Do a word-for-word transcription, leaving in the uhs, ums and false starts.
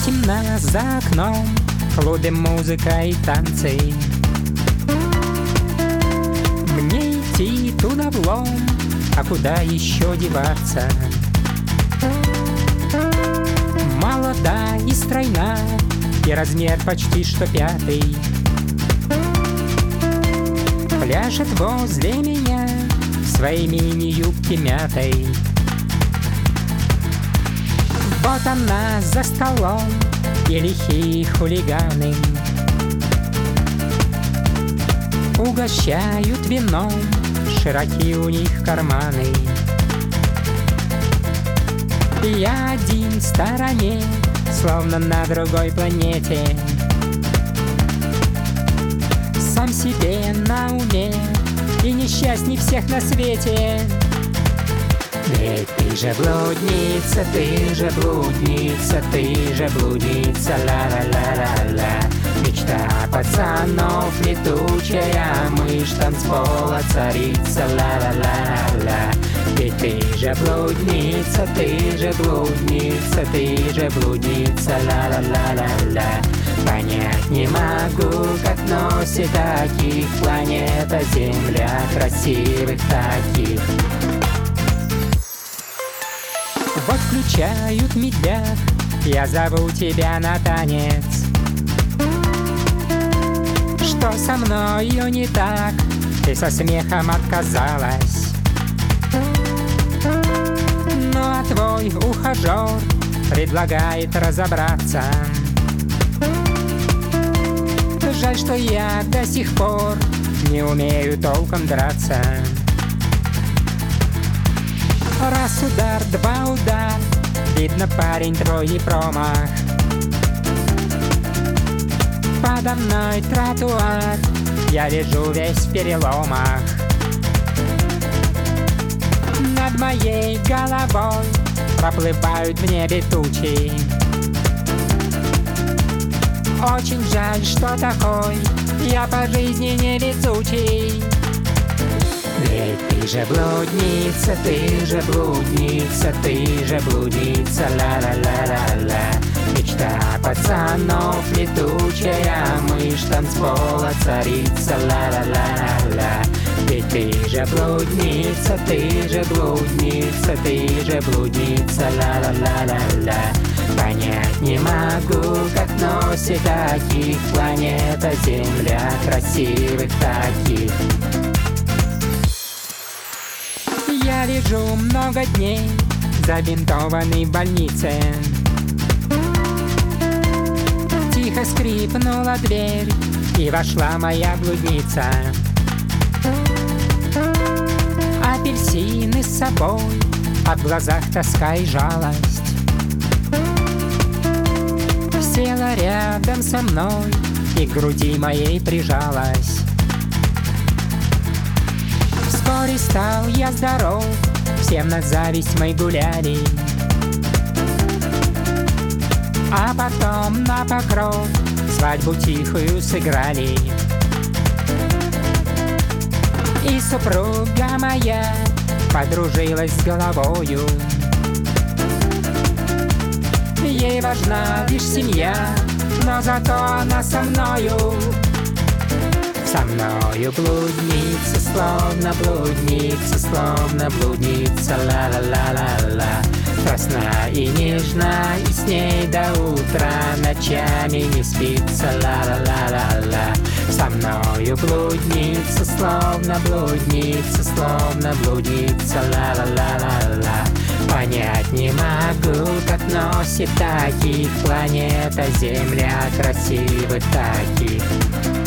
Темно за окном, в клубе музыка и танцы. Мне идти туда влом, а куда еще деваться? Молода и стройна, и размер почти что пятый. Пляшет возле меня в своей мини-юбке мятой. Вот она за столом, и лихие хулиганы угощают вином, широкие у них карманы. Я один в стороне, словно на другой планете, сам себе на уме и несчастней всех на свете. Ведь ты же блудница, ты же блудница, ты же блудница, ла-ла-ла-ла-ла. Мечта пацанов летучая, мышь танцпола царица, ла-ла-ла-ла. Ведь ты же блудница, ты же блудница, ты же блудница, ла-ла-ла-ла-ла. Понять не могу, как носит таких планета Земля, красивых таких. Вот включают медляк, я зову тебя на танец. Что со мною не так? Ты со смехом отказалась. Ну а твой ухажер предлагает разобраться. Жаль, что я до сих пор не умею толком драться. Раз удар, два удар, видно, парень твой не промах. Подо мной тротуар, я лежу весь в переломах. Над моей головой проплывают в небе тучи. Очень жаль, что такой я по жизни невезучий. Ведь ты же блудница, ты же блудница, ты же блудница, ла-ла-ла-ла-ла. Мечта пацанов летучая, мышь танцпола царица, ла-ла-ла-ла. Ведь ты же блудница, ты же блудница, ты же блудница, ла-ла-ла-ла-ла. Понять не могу, как носит таких планета Земля, красивых таких. Я лежу много дней забинтованный в больнице. Тихо скрипнула дверь, и вошла моя блудница. Апельсины с собой, а в глазах тоска и жалость. Села рядом со мной и к груди моей прижалась. Вскоре стал я здоров, всем на зависть мы гуляли. А потом на покров свадьбу тихую сыграли. И супруга моя подружилась с головою. Ей важна лишь семья, но зато она со мною. Со мною блудница, словно блудница, словно блудница, ла-ла-ла-ла-ла. Страстна и нежна, и с ней до утра ночами не спится, ла-ла-ла-ла-ла. Со мною блудница, словно блудница, словно блудница, ла-ла-ла-ла-ла. Понять не могу, как носит таких планета Земля, красивых таких.